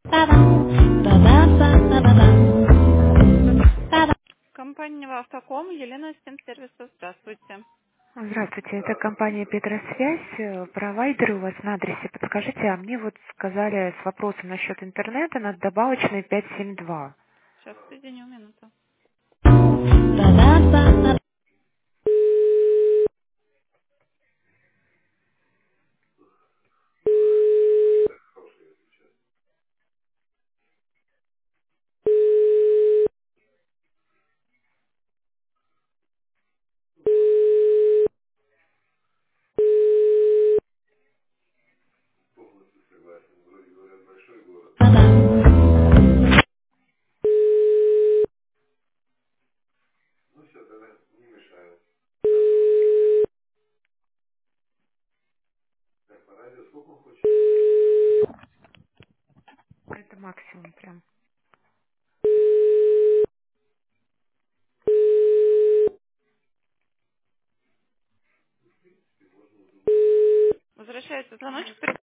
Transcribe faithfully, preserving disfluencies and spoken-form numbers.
Компания Автоком, Елена Стенсервиса, здравствуйте. Здравствуйте, это компания Петросвязь. Э, Провайдер у вас на адресе. Подскажите, а мне вот сказали с вопросом насчет интернета на добавочной пять семь два. Сейчас, соединю минуту. Это максимум прям. Возвращается звоночек.